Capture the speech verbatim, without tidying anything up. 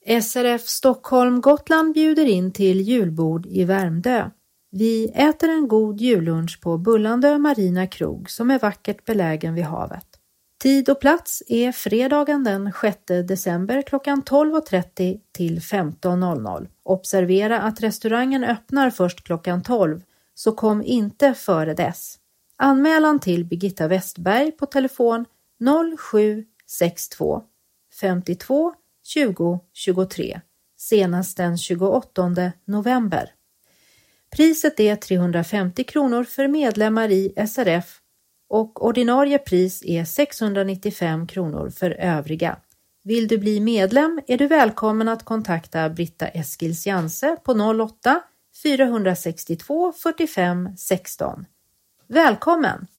S R F Stockholm Gotland bjuder in till julbord i Värmdö. Vi äter en god jullunch på Bullandö Marina Krog som är vackert belägen vid havet. Tid och plats är fredagen den sjätte december klockan tolv och trettio till femton noll noll. Observera att restaurangen öppnar först klockan tolv, så kom inte före dess. Anmälan till Birgitta Westberg på telefon noll sju sex två femtiotvå tjugo tjugotre senast den tjugoåttonde november. Priset är trehundrafemtio kronor för medlemmar i S R F och ordinarie pris är sexhundranittiofem kronor för övriga. Vill du bli medlem är du välkommen att kontakta Britta Eskilsjanse på noll åtta fyra sex två fyrtiofem sexton. Välkommen!